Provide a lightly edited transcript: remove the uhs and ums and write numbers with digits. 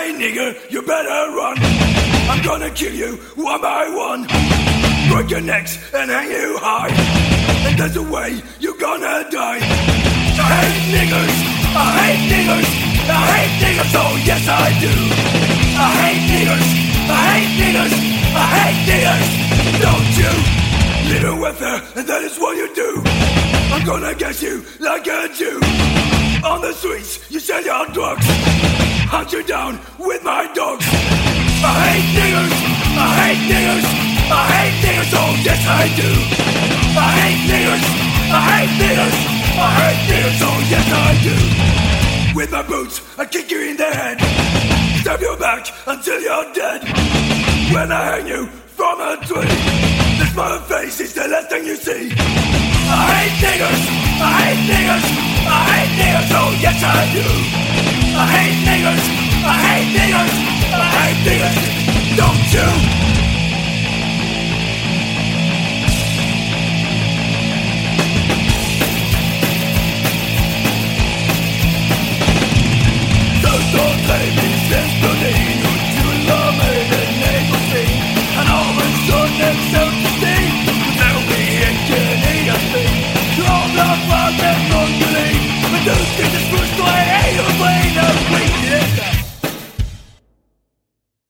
Hey nigger, you better run. I'm gonna kill you one by one. Break your necks and hang you high. And there's a way you're gonna die. I hate niggers, I hate niggers, I hate niggers, oh yes I do. I hate niggers, I hate niggers, I hate niggers. Don't you live in welfare, and that is what you do. I'm gonna get you like a Jew. On the streets, you sell your drugs. Hunt you down with my dogs. I hate niggers, I hate niggers, I hate niggers, oh yes I do. I hate niggers, I hate niggers, I hate niggers, oh yes I do. With my boots, I kick you in the head. Stab your back until you're dead. When I hang you from a tree, the smile of face is the last thing you see. I hate niggers, I hate niggers, I hate niggers, oh yes I do. I hate niggers,